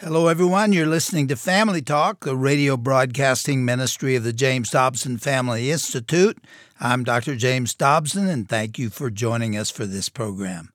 Hello, everyone. You're listening to Family Talk, a radio broadcasting ministry of the James Dobson Family Institute. I'm Dr. James Dobson, and thank you for joining us for this program.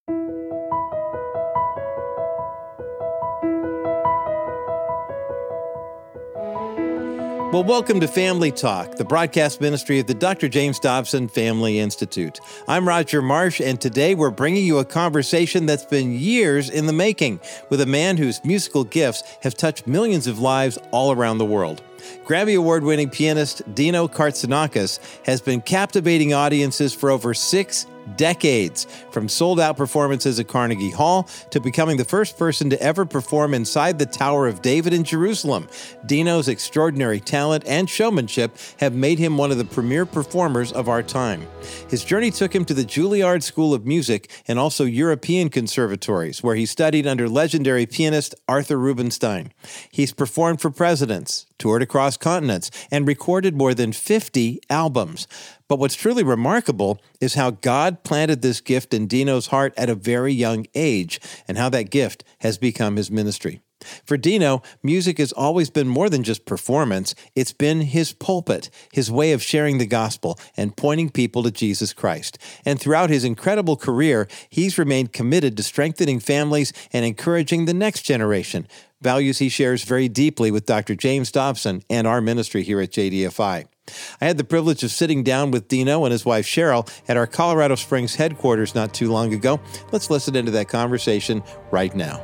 Well, welcome to Family Talk, the broadcast ministry of the Dr. James Dobson Family Institute. I'm Roger Marsh, and today we're bringing you a conversation that's been years in the making with a man whose musical gifts have touched millions of lives all around the world. Grammy Award-winning pianist Dino Katsarakis has been captivating audiences for over 6 decades, from sold-out performances at Carnegie Hall to becoming the first person to ever perform inside the Tower of David in Jerusalem. Dino's extraordinary talent and showmanship have made him one of the premier performers of our time. His journey took him to the Juilliard School of Music and also European conservatories, where he studied under legendary pianist Arthur Rubinstein. He's performed for presidents, toured across continents, and recorded more than 50 albums. But what's truly remarkable is how God planted this gift in Dino's heart at a very young age, and how that gift has become his ministry. For Dino, music has always been more than just performance. It's been his pulpit, his way of sharing the gospel and pointing people to Jesus Christ. And throughout his incredible career, he's remained committed to strengthening families and encouraging the next generation, values he shares very deeply with Dr. James Dobson and our ministry here at JDFI. I had the privilege of sitting down with Dino and his wife Cheryl at our Colorado Springs headquarters not too long ago. Let's listen into that conversation right now.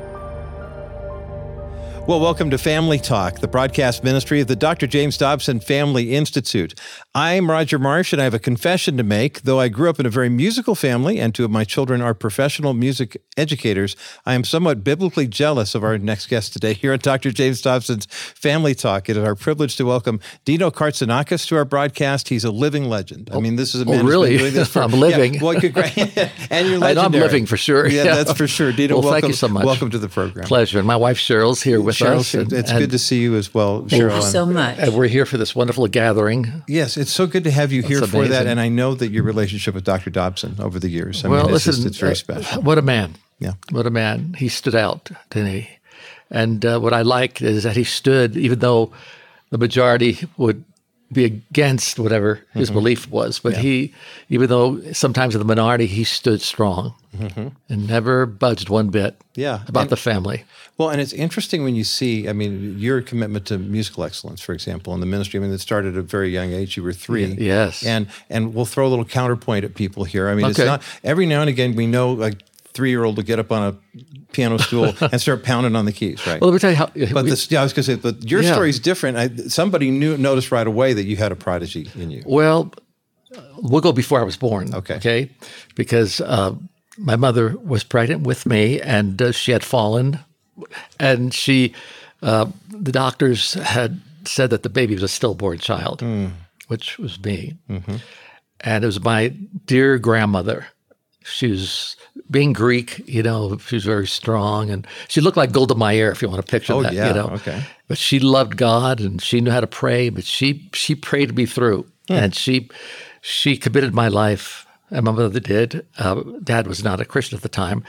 Well, welcome to Family Talk, the broadcast ministry of the Dr. James Dobson Family Institute. I'm Roger Marsh, and I have a confession to make. Though I grew up in a very musical family, and 2 of my children are professional music educators, I am somewhat biblically jealous of our next guest today here at Dr. James Dobson's Family Talk. It is our privilege to welcome Dino Katsarakis to our broadcast. He's a living legend. I mean, this is a man who's been doing this for... I'm living. Yeah, well, and you're legendary. I know I'm living for sure. Yeah, that's for sure. Dino, well, welcome, thank you so much. Welcome to the program. Pleasure. And my wife Cheryl's here with Cheryl, us. It's good to see you as well, Cheryl. Thank you so much. And we're here for this wonderful gathering. Yes, it's so good to have you here That's for amazing. that. And I know that your relationship with Dr. Dobson over the years, it's very special. What a man. Yeah. What a man. He stood out, didn't he? And what I like is that he stood, even though the majority would be against whatever his belief was. But he, even though sometimes in the minority, he stood strong and never budged one bit about the family. Well, and it's interesting when you see, I mean, your commitment to musical excellence, for example, in the ministry. I mean, it started at a very young age. You were 3. Yes. And we'll throw a little counterpoint at people here. I mean, It's not, every now and again, we know a 3-year-old will get up on a piano stool and start pounding on the keys, right? Well, let me tell you how. But I was going to say, but your story's different. Somebody noticed right away that you had a prodigy in you. Well, we'll go before I was born. Okay. Because my mother was pregnant with me, and she had fallen, and the doctors had said that the baby was a stillborn child, which was me. And it was my dear grandmother. She was, being Greek, she was very strong, and she looked like Golda Meir, if you want to picture that. Okay. But she loved God, and she knew how to pray, but she prayed me through, and she committed my life, and my mother did. Dad was not a Christian at the time,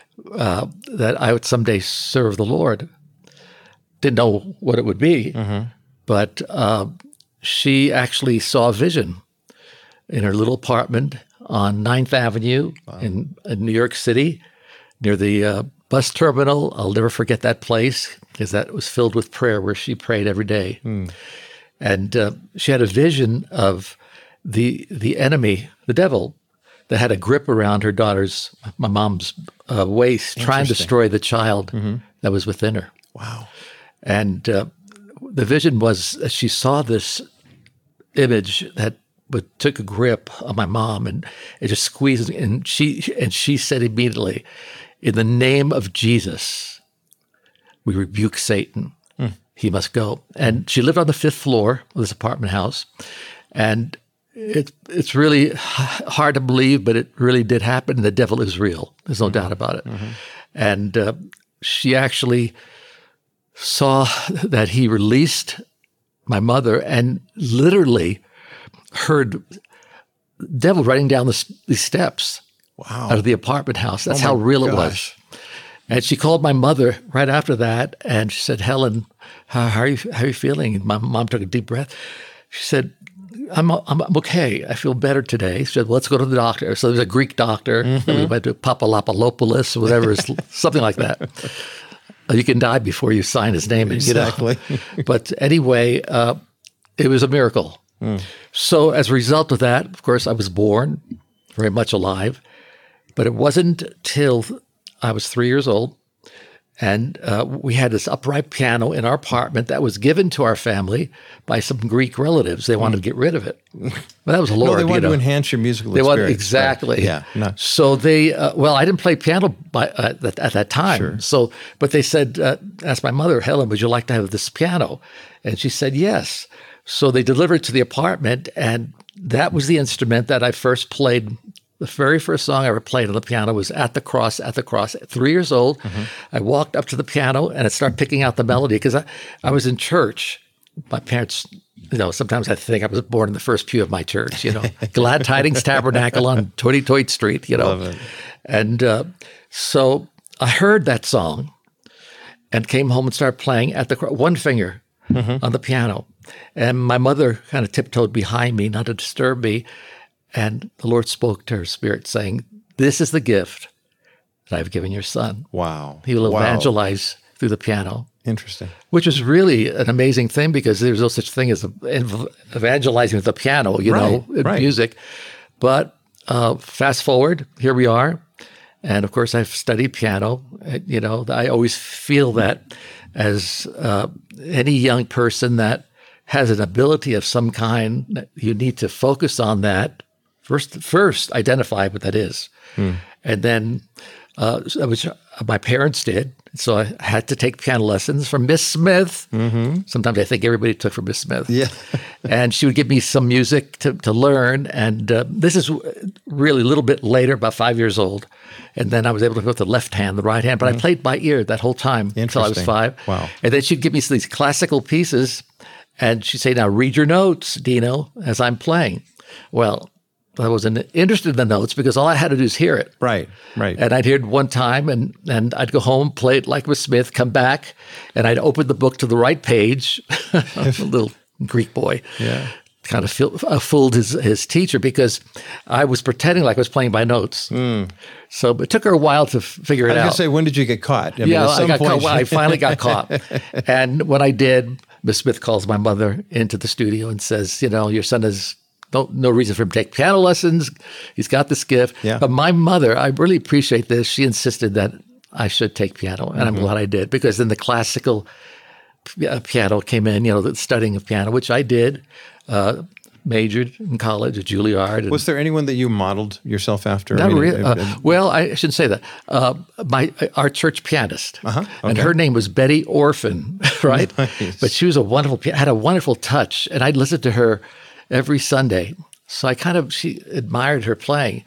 that I would someday serve the Lord. Didn't know what it would be, but she actually saw a vision in her little apartment on 9th Avenue in New York City, near the bus terminal. I'll never forget that place, because that was filled with prayer, where she prayed every day. And she had a vision of the enemy, the devil, that had a grip around her daughter's, my mom's waist, trying to destroy the child that was within her. Wow. And the vision was that she saw this image that took a grip on my mom, and it just squeezed. And she said immediately, "In the name of Jesus, we rebuke Satan. He must go." And she lived on the 5th floor of this apartment house, and it's really hard to believe, but it really did happen. The devil is real. There's no doubt about it. And she actually saw that he released my mother, and literally heard the devil running down these steps out of the apartment house. That's how real it was. And she called my mother right after that, and she said, "Helen, how are you feeling?" And my mom took a deep breath. She said, I'm okay. I feel better today. She said, well, let's go to the doctor. So there's a Greek doctor. We went to Papalapalopoulos, or whatever, something like that. You can die before you sign his name. Exactly. But anyway, it was a miracle. So as a result of that, of course, I was born very much alive. But it wasn't till I was 3 years old, and we had this upright piano in our apartment that was given to our family by some Greek relatives. They wanted to get rid of it. But that was a Lord. No, they wanted to enhance your musical experience. Wanted, exactly. Right. Yeah. No. So they, I didn't play piano at that time. Sure. So, but they said, asked my mother, Helen, would you like to have this piano? And she said, yes. So they delivered it to the apartment, and that was the instrument that I first played. The very first song I ever played on the piano was At the Cross, At the Cross. 3 years old, I walked up to the piano and I started picking out the melody because I was in church. My parents, sometimes I think I was born in the first pew of my church, Glad Tidings Tabernacle on Toit Street, Love it. And so I heard that song and came home and started playing at the one finger on the piano. And my mother kind of tiptoed behind me, not to disturb me. And the Lord spoke to her spirit saying, this is the gift that I've given your son. Wow. He will evangelize through the piano. Interesting. Which is really an amazing thing because there's no such thing as evangelizing with the piano, in music. But fast forward, here we are. And of course, I've studied piano. I always feel that as any young person that has an ability of some kind, you need to focus on that. First, identify what that is. And then, which my parents did. So I had to take piano lessons from Miss Smith. Sometimes I think everybody took from Miss Smith. Yeah. And she would give me some music to learn. And this is really a little bit later, about 5 years old. And then I was able to go with the left hand, the right hand. But I played by ear that whole time until I was 5. Wow. And then she'd give me these classical pieces. And she'd say, now read your notes, Dino, as I'm playing. Well, I wasn't interested in the notes because all I had to do is hear it. Right. And I'd hear it one time, and I'd go home, play it like with Smith, come back, and I'd open the book to the right page. A little Greek boy. Yeah. Kind of fooled his teacher because I was pretending like I was playing by notes. So it took her a while to figure it out. I was going to say, when did you get caught? I got caught. Well, I finally got caught. And when I did, Miss Smith calls my mother into the studio and says, your son has no reason for him to take piano lessons. He's got this gift. Yeah. But my mother, I really appreciate this. She insisted that I should take piano, and I'm glad I did because then the classical piano came in, the studying of piano, which I did, majored in college at Juilliard. Was there anyone that you modeled yourself after? Not really. Well, I shouldn't say that. Our church pianist, and her name was Betty Orphan, right? Nice. But she was had a wonderful touch, and I'd listen to her every Sunday. So she admired her playing.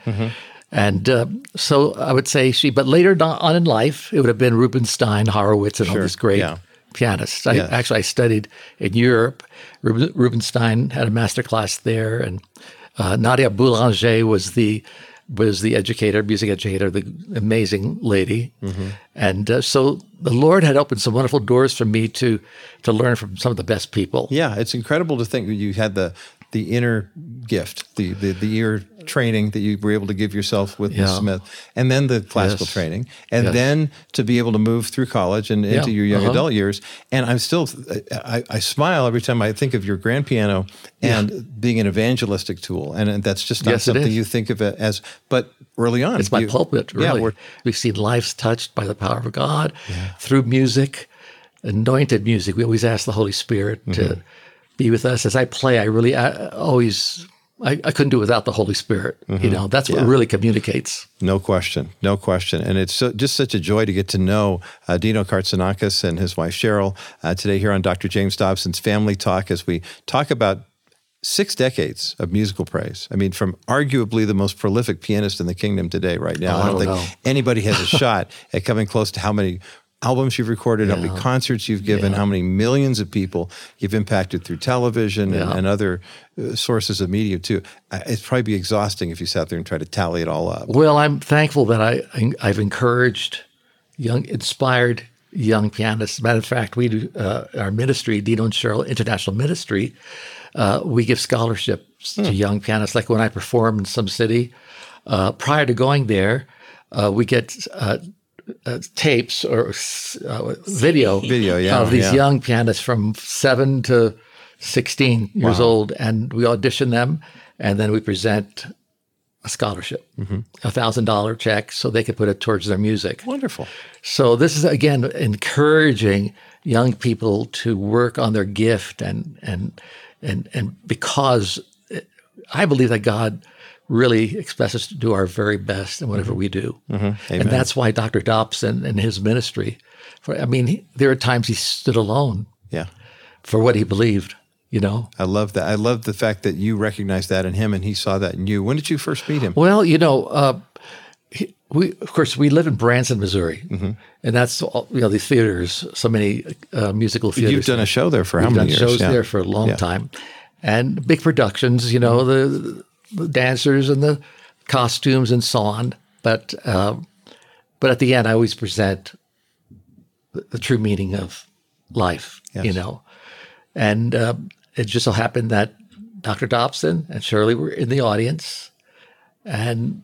And so I would say but later on in life, it would have been Rubinstein, Horowitz, and all these great pianists. I studied in Europe. Rubinstein had a master class there, and Nadia Boulanger was the educator, music educator, the amazing lady. And so the Lord had opened some wonderful doors for me to learn from some of the best people. Yeah, it's incredible to think that you had the inner gift, the ear training that you were able to give yourself with Miss Smith, and then the classical training, and then to be able to move through college and into your young adult years. And I'm still, I smile every time I think of your grand piano and being an evangelistic tool. And that's just not something you think of it as, but early on. It's my pulpit, really. Yeah, we've seen lives touched by the power of God through music, anointed music. We always ask the Holy Spirit to be with us. As I play, I couldn't do it without the Holy Spirit. That's what really communicates. No question. And it's just such a joy to get to know Dino Katsanakis and his wife Cheryl today here on Dr. James Dobson's Family Talk as we talk about 6 decades of musical praise. I mean, from arguably the most prolific pianist in the kingdom today right now. I don't think anybody has a shot at coming close to how many albums you've recorded, how many concerts you've given, how many millions of people you've impacted through television and other sources of media too. It'd probably be exhausting if you sat there and tried to tally it all up. Well, I'm thankful that I've encouraged inspired young pianists. As a matter of fact, we do our ministry, Dino and Cheryl International Ministry. We give scholarships to young pianists. Like when I perform in some city, prior to going there, we get tapes or video of these young pianists from 7 to 16 years old, and we audition them, and then we present a scholarship, $1,000 check, so they could put it towards their music. Wonderful. So this is, again, encouraging young people to work on their gift, and because I believe that God really expects us to do our very best in whatever we do. And that's why Dr. Dobson and his ministry, there are times he stood alone for what he believed. I love that. I love the fact that you recognized that in him and he saw that in you. When did you first meet him? Well, we live in Branson, Missouri, and that's these theaters, so many musical theaters. You've done a show there for how many years? We've done shows there for a long time, and big productions. The dancers and the costumes and so on. But at the end, I always present the true meaning of life. And it just so happened that Dr. Dobson and Shirley were in the audience, and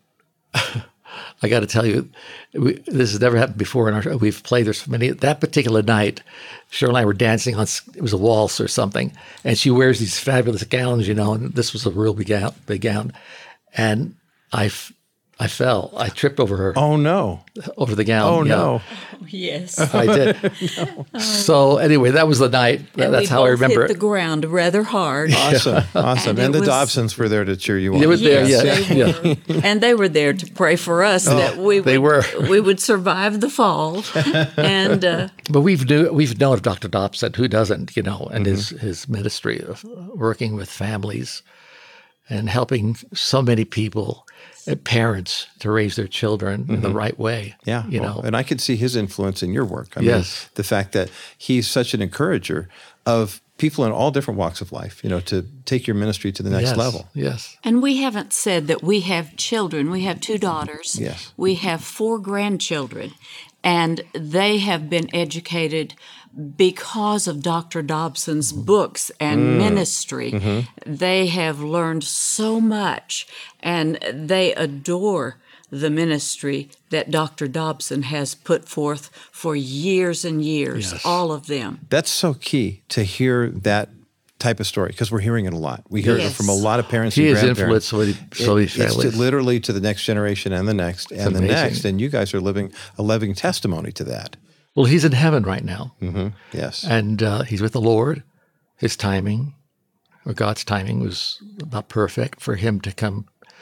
I got to tell you, this has never happened before in our show. We've played this many. That particular night, Shirley and I were dancing on, it was a waltz or something, and she wears these fabulous gowns, and this was a real big gown. And I fell. I tripped over her. Oh, no. Over the gown. Oh, no. Yes. I did. No. So anyway, that was the night. That's how I remember hit the ground rather hard. Awesome. And the Dobsons were there to cheer you on. They were there, They were. And they were there to pray for us that we would survive the fall. And but we've known of Dr. Dobson, who doesn't, and his ministry of working with families and helping so many people, parents, to raise their children in the right way. Yeah. And I could see his influence in your work. I mean, the fact that he's such an encourager of people in all different walks of life, to take your ministry to the next level. Yes. And we haven't said that we have children. We have 2 daughters. Yes. We have 4 grandchildren. And they have been educated because of Dr. Dobson's books and ministry. They have learned so much, and they adore the ministry that Dr. Dobson has put forth for years and years, all of them. That's so key to hear that type of story, because we're hearing it a lot. We hear it from a lot of parents and grandparents. He has influenced so many families. It's literally to the next generation and the next and the next, and you guys are living a living testimony to that. Well, he's in heaven right now. Yes. And he's with the Lord. His timing, or God's timing, was not perfect for him to come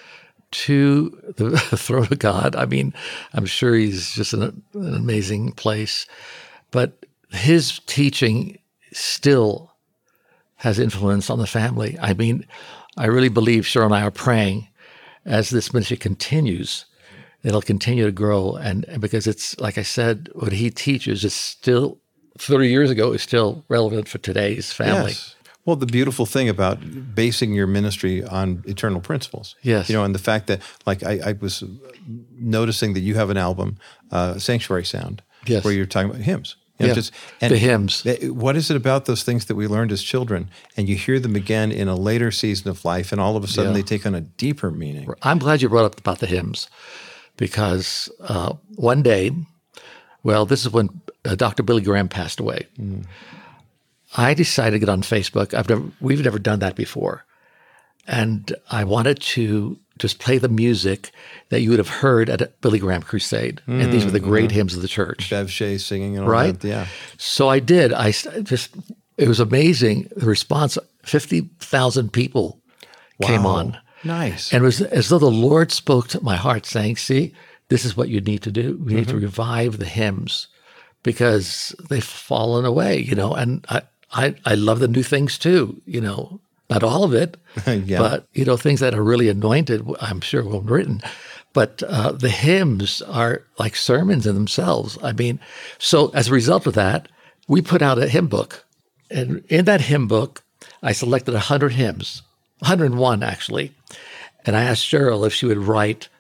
to the throne of God. I mean, I'm sure he's just in an amazing place. But his teaching still has influence on the family. I mean, I really believe Cheryl and I are praying as this ministry continues, it'll continue to grow. And because it's, like I said, what he teaches is still, 30 years ago, is still relevant for today's family. Yes. Well, the beautiful thing about basing your ministry on eternal principles. Yes. And the fact that, like, I was noticing that you have an album, Sanctuary Sound, where you're talking about hymns. The hymns. What is it about those things that we learned as children, and you hear them again in a later season of life, and all of a sudden they take on a deeper meaning? I'm glad you brought up about the hymns, because one day, this is when Dr. Billy Graham passed away. I decided to get on Facebook. We've never done that before, and I wanted to just play the music that you would have heard at a Billy Graham crusade. And these were the great hymns of the church. Bev Shea singing and all that. Yeah. So I did. It was amazing. The response, 50,000 people came on. Nice. And it was as though the Lord spoke to my heart saying, see, this is what you need to do. We need to revive the hymns because they've fallen away, and I love the new things too, Not all of it, but, things that are really anointed, I'm sure were written. But the hymns are like sermons in themselves. I mean, so as a result of that, we put out a hymn book. And in that hymn book, I selected 100 hymns, 101 actually. And I asked Cheryl if she would write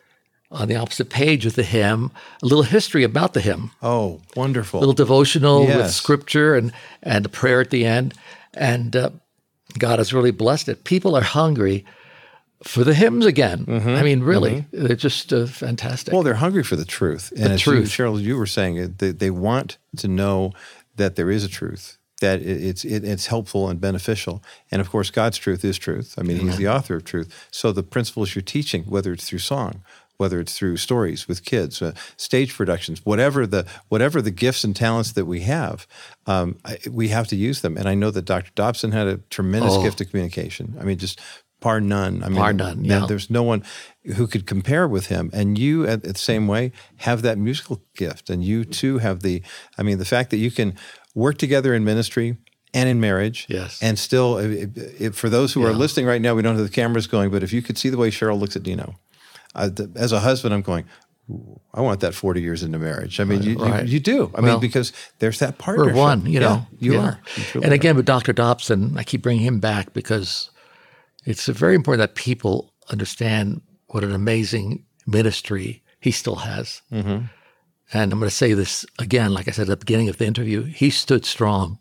on the opposite page with the hymn, a little history about the hymn. Oh, wonderful. A little devotional with Yes. scripture and a prayer at the end. And God has really blessed it. People are hungry for the hymns again. I mean, really, they're just fantastic. Well, they're hungry for the truth. And as truth. Cheryl, you were saying, they want to know that there is a truth, that it's helpful and beneficial. And of course, God's truth is truth. I mean, He's the author of truth. So the principles you're teaching, whether it's through song, whether it's through stories with kids, stage productions, whatever the gifts and talents that we have, we have to use them. And I know that Dr. Dobson had a tremendous gift of communication. I mean, just bar none. I mean, Bar none, yeah. There's no one who could compare with him. And you, at the same way, have that musical gift. And you too have the fact that you can work together in ministry and in marriage. Yes. And still, for those who are listening right now, we don't have the cameras going, but if you could see the way Cheryl looks at Dino, as a husband, I'm going, ooh, I want that 40 years into marriage. I mean, you do. I mean, because there's that partnership. We're one, you know. You are. You truly And are. again, with Dr. Dobson, I keep bringing him back because it's very important that people understand what an amazing ministry he still has. And I'm going to say this again, like I said at the beginning of the interview, he stood strong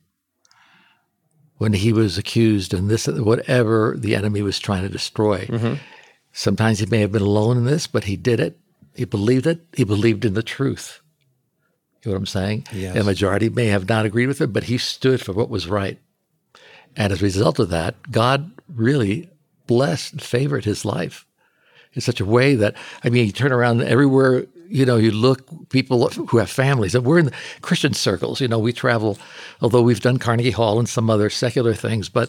when he was accused and whatever the enemy was trying to destroy. Sometimes he may have been alone in this, but he did it. He believed it. He believed in the truth. You know what I'm saying? Yes. The majority may have not agreed with it, but he stood for what was right. And as a result of that, God really blessed and favored his life in such a way that, I mean, you turn around everywhere, you know, you look, people who have families, and we're in Christian circles, you know, we travel, although we've done Carnegie Hall and some other secular things, but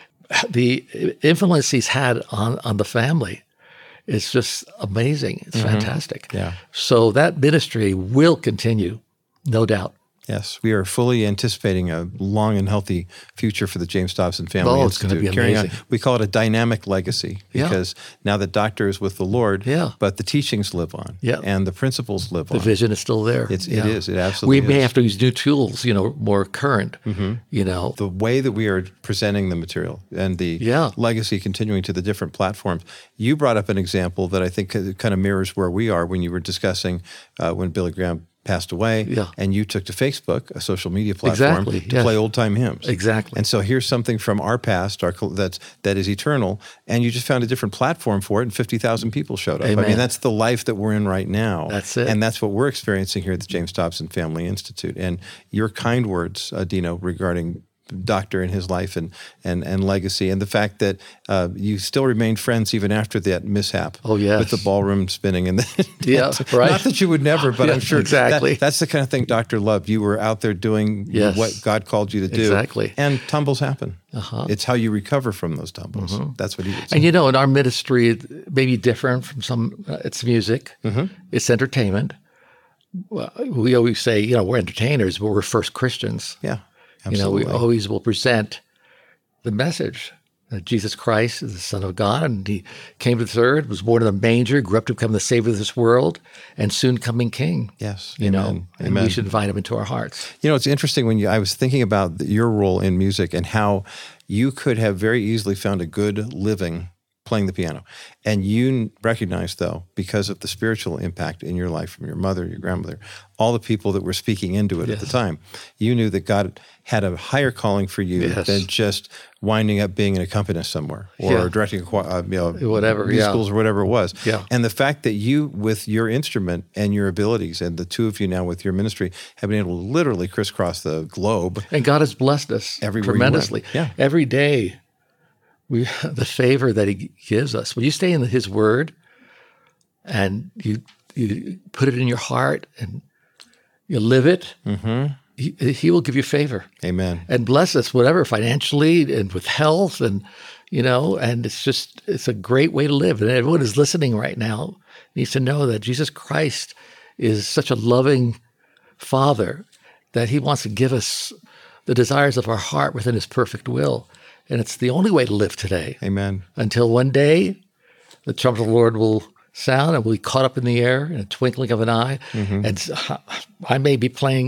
the influence he's had on the family is just amazing. It's fantastic. Yeah. So that ministry will continue, no doubt. Yes, we are fully anticipating a long and healthy future for the James Dobson Family Oh, it's Institute. gonna be Carrying on, amazing. we call it a dynamic legacy because now the doctor is with the Lord, but the teachings live on, and the principles live on. The vision is still there. It is. It absolutely We may is. have to use new tools, you know, more current, you know. The way that we are presenting the material and the legacy continuing to the different platforms. You brought up an example that I think kind of mirrors where we are when you were discussing when Billy Graham passed away, and you took to Facebook, a social media platform, to play old-time hymns. Exactly. And so here's something from our past that is eternal, and you just found a different platform for it, and 50,000 people showed up. Amen. I mean, that's the life that we're in right now. That's it. And that's what we're experiencing here at the James Dobson Family Institute. And your kind words, Dino, regarding Doctor and his life and legacy, and the fact that you still remained friends even after that mishap. Oh, yes. With the ballroom spinning and Yeah, right. Not that you would never, but I'm sure exactly. that's the kind of thing Doctor loved. You were out there doing what God called you to do. Exactly. And tumbles happen. It's how you recover from those tumbles. That's what he would say. And you know, in our ministry, it may be different from some. It's music. It's entertainment. Well, we always say, you know, we're entertainers, but we're first Christians. Yeah. Absolutely. You know, we always will present the message that Jesus Christ is the Son of God, and he came to the earth, was born in a manger, grew up to become the Savior of this world, and soon coming King. Yes. You know, and Amen. we should invite him into our hearts. You know, it's interesting when I was thinking about your role in music and how you could have very easily found a good living playing the piano. And you recognize, though, because of the spiritual impact in your life from your mother, your grandmother, all the people that were speaking into it at the time, you knew that God had a higher calling for you than just winding up being an accompanist somewhere or directing whatever, musicals or whatever it was. Yeah. And the fact that you, with your instrument and your abilities, and the two of you now with your ministry, have been able to literally crisscross the globe. And God has blessed us Everywhere tremendously. you went. Yeah. Every day, the favor that he gives us. When you stay in his word and you put it in your heart and you live it, he will give you favor. Amen. And bless us, whatever, financially and with health, and you know, and it's a great way to live. And everyone who's listening right now needs to know that Jesus Christ is such a loving Father that he wants to give us the desires of our heart within his perfect will. And it's the only way to live today. Amen. Until one day, the trumpet of the Lord will sound and we'll be caught up in the air in a twinkling of an eye. And I may be playing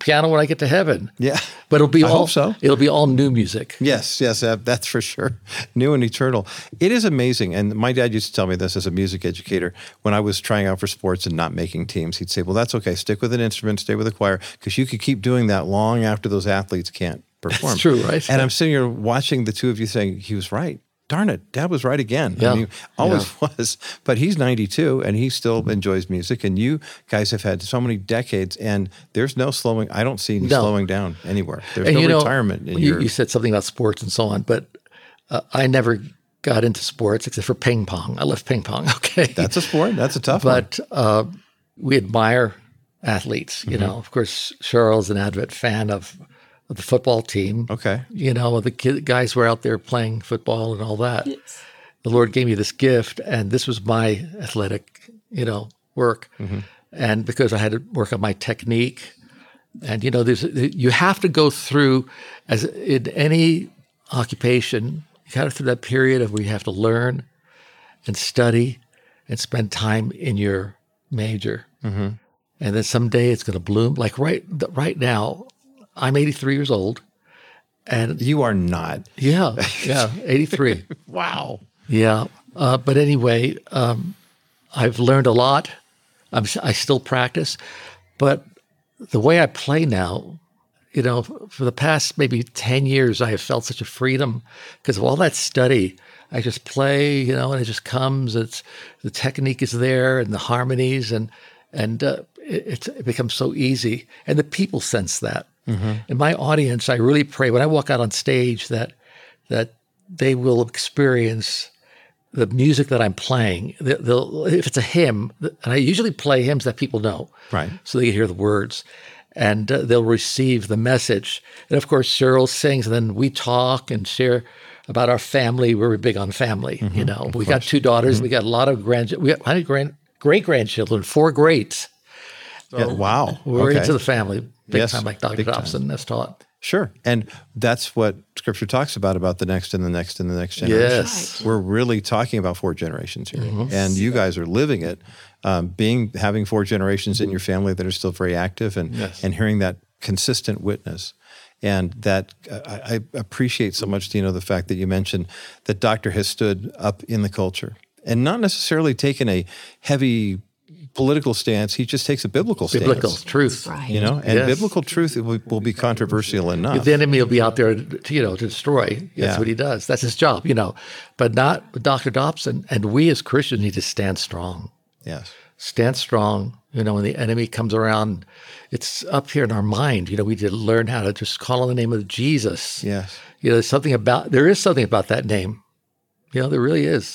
piano when I get to heaven. Yeah. But it'll be I hope so. It'll be all new music. Yes, that's for sure. New and eternal. It is amazing. And my dad used to tell me this as a music educator. When I was trying out for sports and not making teams, he'd say, well, that's okay. Stick with an instrument, stay with a choir, because you could keep doing that long after those athletes can't perform. That's true, right? And I'm sitting here watching the two of you saying, he was right. Darn it, Dad was right again. Yeah. I mean, always was. But he's 92 and he still enjoys music. And you guys have had so many decades and there's no slowing. I don't see any slowing down anywhere. There's no retirement. You said something about sports and so on, but I never got into sports except for ping pong. I love ping pong. Okay. That's a sport. That's a tough one. But we admire athletes. You know, of course, Cheryl's an avid fan of the football team. Okay. You know, the guys were out there playing football and all that. Yes. The Lord gave me this gift, and this was my athletic, work. Mm-hmm. And because I had to work on my technique, and you have to go through, as in any occupation, you got to through that period of where you have to learn and study and spend time in your major. Mm-hmm. And then someday it's going to bloom. Like right now, I'm 83 years old, and you are not. Yeah, 83. Wow. Yeah, but anyway, I've learned a lot. I still practice, but the way I play now, for the past maybe 10 years, I have felt such a freedom because of all that study. I just play, and it just comes. The technique is there, and the harmonies, and it becomes so easy, and the people sense that. Mm-hmm. In my audience, I really pray when I walk out on stage that they will experience the music that I'm playing. If it's a hymn, and I usually play hymns that people know, right? So they can hear the words, and they'll receive the message. And of course, Cheryl sings, and then we talk and share about our family. We're big on family. Mm-hmm. We got 2 daughters. Mm-hmm. We got a lot of great-grandchildren, 4 greats. So yeah, wow. We're into the family. Big time, like Dr. Dobson has taught. Sure. And that's what Scripture talks about the next and the next and the next generation. Yes. We're really talking about 4 generations here. Mm-hmm. And you guys are living it, having 4 generations in your family that are still very active and hearing that consistent witness. And that I appreciate so much, Dino, the fact that you mentioned that Doctor has stood up in the culture and not necessarily taken a heavy political stance. He just takes a biblical stance. Biblical truth. Right. And biblical truth will be controversial enough. The enemy will be out there, to destroy. That's what he does. That's his job, But not with Dr. Dobson. And we as Christians need to stand strong. Yes. Stand strong. When the enemy comes around, it's up here in our mind. We need to learn how to just call on the name of Jesus. Yes. There is something about that name. There really is.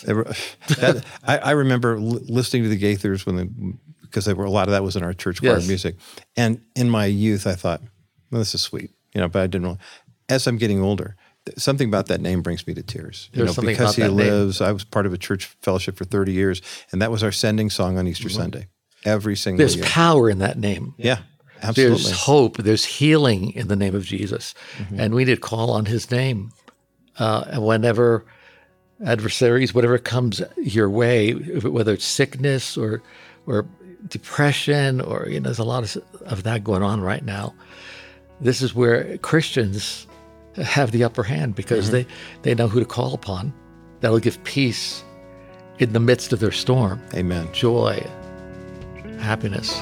I remember listening to the Gaithers because a lot of that was in our church choir music. And in my youth, I thought, well, this is sweet, but I didn't know. As I'm getting older, something about that name brings me to tears. Because he lives. Name. I was part of a church fellowship for 30 years, and that was our sending song on Easter Sunday. Every single year. There's power in that name. Yeah, absolutely. There's hope. There's healing in the name of Jesus. Mm-hmm. And we need to call on his name. And whenever adversaries, whatever comes your way, whether it's sickness or depression, or there's a lot of that going on right now. This is where Christians have the upper hand because they know who to call upon. That'll give peace in the midst of their storm. Amen. Joy, happiness.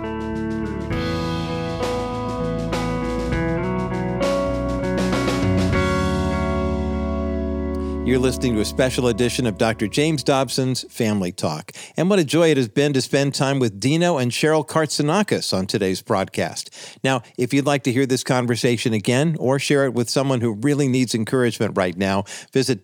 You're listening to a special edition of Dr. James Dobson's Family Talk. And what a joy it has been to spend time with Dino and Cheryl Katsanakis on today's broadcast. Now, if you'd like to hear this conversation again or share it with someone who really needs encouragement right now, visit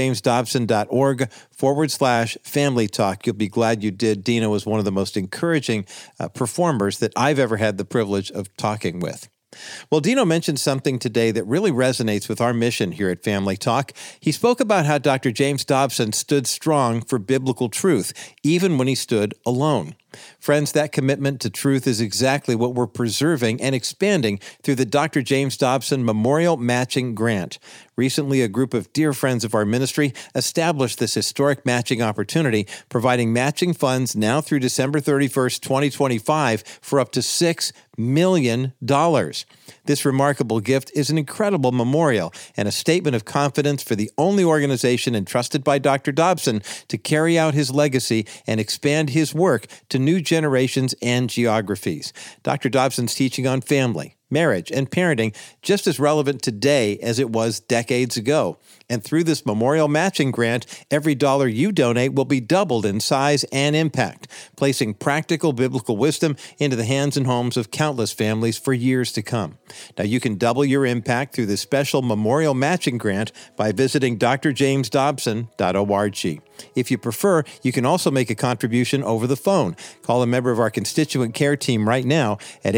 drjamesdobson.org/family talk. You'll be glad you did. Dino was one of the most encouraging performers that I've ever had the privilege of talking with. Well, Dino mentioned something today that really resonates with our mission here at Family Talk. He spoke about how Dr. James Dobson stood strong for biblical truth, even when he stood alone. Friends, that commitment to truth is exactly what we're preserving and expanding through the Dr. James Dobson Memorial Matching Grant. Recently, a group of dear friends of our ministry established this historic matching opportunity, providing matching funds now through December 31st, 2025 for up to $6 million. This remarkable gift is an incredible memorial and a statement of confidence for the only organization entrusted by Dr. Dobson to carry out his legacy and expand his work to new generations and geographies. Dr. Dobson's teaching on family, marriage, and parenting just as relevant today as it was decades ago. And through this memorial matching grant, every dollar you donate will be doubled in size and impact, placing practical biblical wisdom into the hands and homes of countless families for years to come. Now, you can double your impact through this special memorial matching grant by visiting drjamesdobson.org. If you prefer, you can also make a contribution over the phone. Call a member of our constituent care team right now at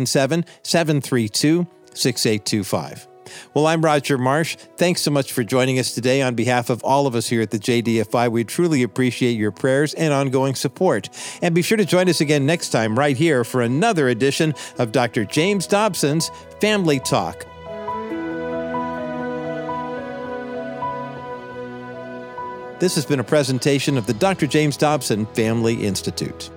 877-732-6825. Well, I'm Roger Marsh. Thanks so much for joining us today. On behalf of all of us here at the JDFI, we truly appreciate your prayers and ongoing support. And be sure to join us again next time right here for another edition of Dr. James Dobson's Family Talk. This has been a presentation of the Dr. James Dobson Family Institute.